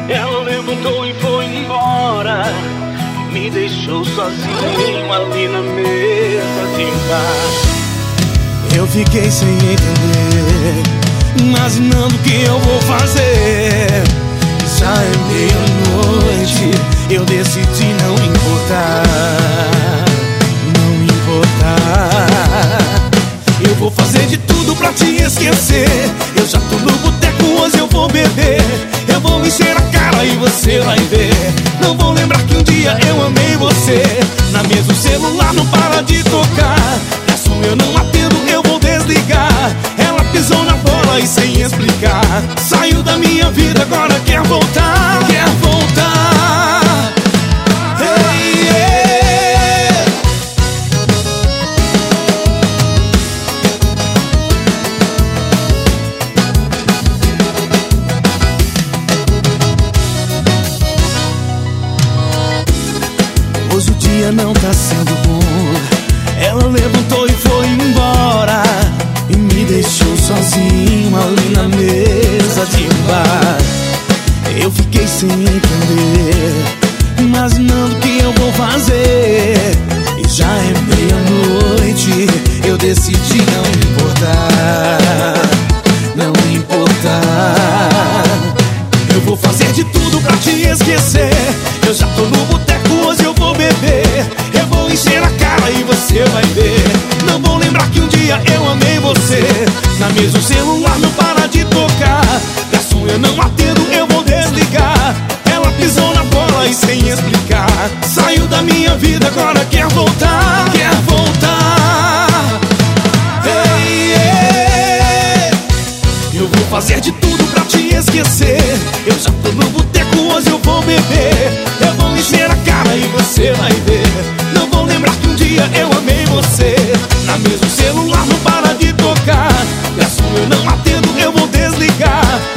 Ela levantou e foi embora, me deixou sozinho ali na mesa de bar. Eu fiquei sem entender, imaginando o que eu vou fazer. Já é meia-noite, eu decidi não importar. Não importar. Eu vou fazer de tudo pra te esquecer. Eu já tô no boteco, hoje eu vou beber. Eu vou encher a cara e você vai ver. Não vou lembrar que um dia eu amei você. Na mesa o celular não para de tocar. Garçom, eu não atendo, eu vou desligar. Ela pisou na bola e sem explicar saiu da minha vida, agora quer voltar. Quer voltar. Hey, yeah. Hoje o dia não tá sendo bom. Ela levantou e foi embora e me deixou sozinho ali na mesa de bar. Eu fiquei sem entender, imaginando o que eu vou fazer. E já é meia-noite, eu decidi não importar. Não importar. Eu vou fazer de tudo pra te esquecer. Eu já tô no boteco, hoje eu vou beber. Eu vou encher a cara e você vai ver. Não vou lembrar que um dia eu amei você. Na mesa o celular não para de tocar. Garçom, eu não atendo, eu vou desligar. Ela pisou na bola e sem explicar saiu da minha vida, agora quer voltar. Quer voltar. Hey, yeah. Eu vou fazer de tudo pra te esquecer. Eu já tô no boteco, hoje eu vou beber. Eu vou encher a cara e você vai ver. Não vou lembrar que um dia eu amei você. Na mesa o celular não para de tocar. Garçom, eu não atendo, eu vou desligar.